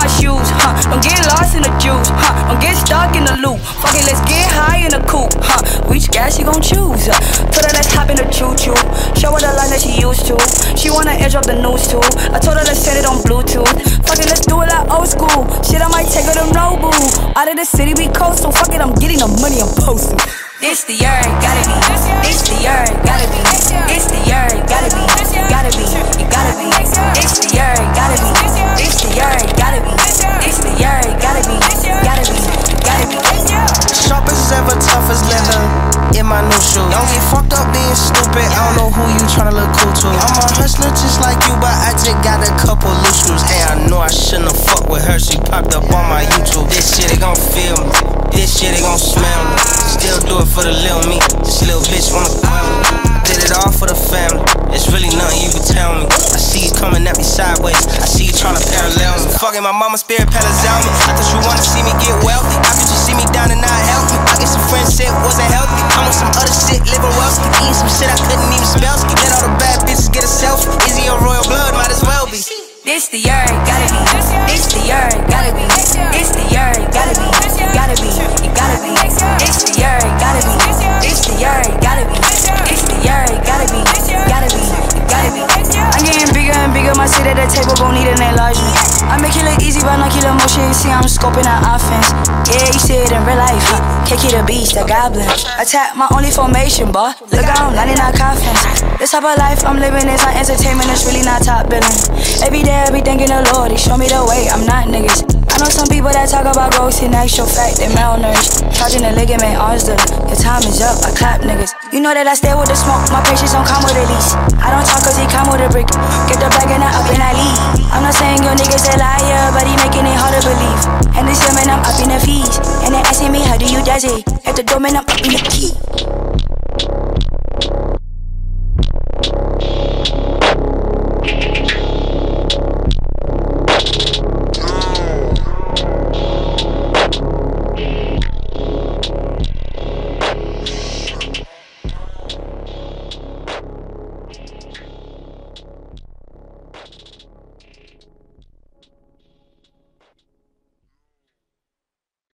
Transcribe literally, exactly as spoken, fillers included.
my shoes, huh? Don't get lost in the juice, huh? Don't get stuck in the loop. Fuck it, let's get high in the coupe, huh? Which gas you gon' choose? Uh, told her let's hop in the choo-choo. Show her the line that she used to. She wanna edge up the news too. I told her let's set it on Bluetooth. Fuck it, let's do it like old school. Shit, I might take her to Nobu. Out of the city, we coastal. Fuck it, I'm getting the money, I'm posting. It's the year, gotta be. It's the year, gotta be. It's the year, gotta be. Gotta be, it gotta be. It's the year, gotta be. It's the year, gotta be. It's the year, gotta be. Gotta be, gotta be. Sharp as ever, tough as leather. In my new shoes. Don't get fucked up being stupid. I don't know who you tryna look cool to. I'm a hustler just like you, but I just got a couple loose screws. Hey, I know I shouldn't have fucked with her. She popped up on my YouTube. This shit, they gon' feel me. This shit, they gon' smell me. Still do it for the little me. This little bitch wanna quell me. Did it all for the family. It's really nothing you can tell me. I see you coming at me sideways. I see you tryna parallel me. Fucking my mama spirit palace out me. I thought you wanna see me get wealthy. How could you see me down and not help me? I guess some friends said wasn't healthy. I'm on some other shit, living wealthy. Eating some shit I couldn't even spell. Let all the bad bitches get a selfie. Is he a royal blood? Might as well be. This the year, gotta be. It's the year, gotta be. It's the year, gotta be. Gotta be, it gotta be. It's the year, gotta be. It's the year, gotta be. It's the year, gotta be. Gotta be, it gotta be. I'm getting bigger and bigger. My seat at the table gon' need an enlargement. I make it look easy, but not kill emotion. You see, I'm scoping out offense. Yeah, you see it in real life. Huh? Kiki the beast, the goblin. Attack my only formation, boy. Look out, ninety-nine coffins. This type of life I'm living is not entertainment. It's really not top billing. Every day I be thanking the Lord, He show me the way. I'm not niggas. I know some people that talk about growth in actual fact, they malnourished. Charging the ligament, arms the the time is up, I clap niggas. You know that I stay with the smoke, my patience don't come with a lease. I don't talk cause he come with a brick. Get the bag and I up and I leave. I'm not saying your niggas a liar, but he making it hard to believe. And this year man, I'm up in the fees. And they asking me, how do you does it? At the door man, I'm up in the key.